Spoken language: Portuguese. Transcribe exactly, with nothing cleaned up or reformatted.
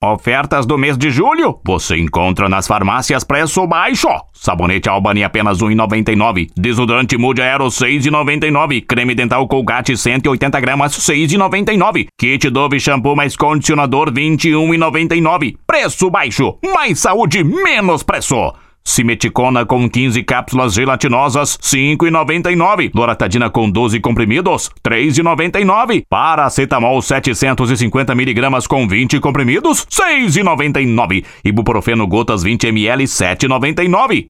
Ofertas do mês de julho você encontra nas farmácias preço baixo. Sabonete Albany apenas um real e noventa e nove centavos. Desodorante Mude Aero seis reais e noventa e nove centavos. Creme dental Colgate cento e oitenta gramas seis reais e noventa e nove centavos. Kit Dove shampoo mais condicionador vinte e um reais e noventa e nove centavos. Preço baixo, mais saúde, menos preço. Simeticona com quinze cápsulas gelatinosas, cinco reais e noventa e nove centavos. Loratadina com doze comprimidos, três reais e noventa e nove centavos. Paracetamol setecentos e cinquenta miligramas com vinte comprimidos, seis reais e noventa e nove centavos. Ibuprofeno gotas vinte mililitros, sete reais e noventa e nove centavos.